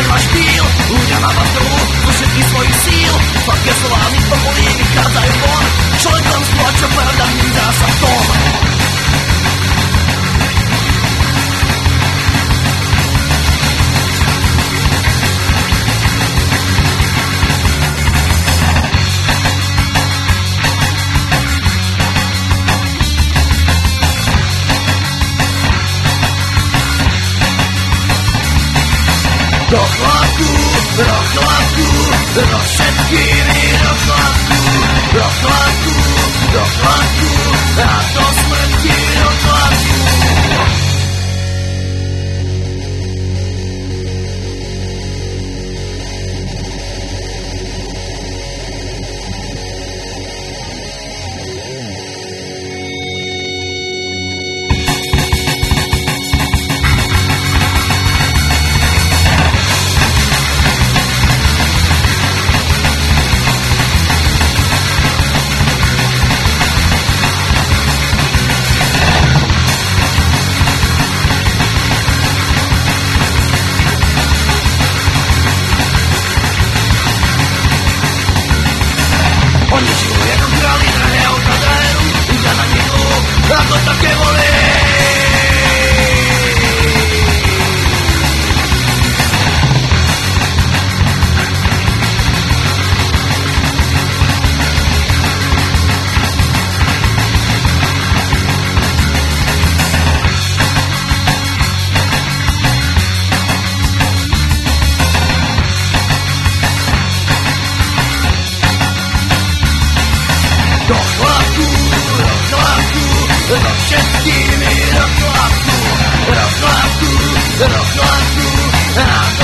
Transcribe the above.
ten váš štýl. Ľudia na vás drú zo všetkých svojich síl. Sladké slová mi povolí, vychádzajú von. Človek klamstvo a čo pravda hnízdá sa v tom. Do chlapu, do všetkými do chlapu, a do smrti do chlapu. Oni žijú jako králi, drahé auta, drahé ruky, ľudia na nich ako také voli. Do chlapu, do všetkými do chlapu, a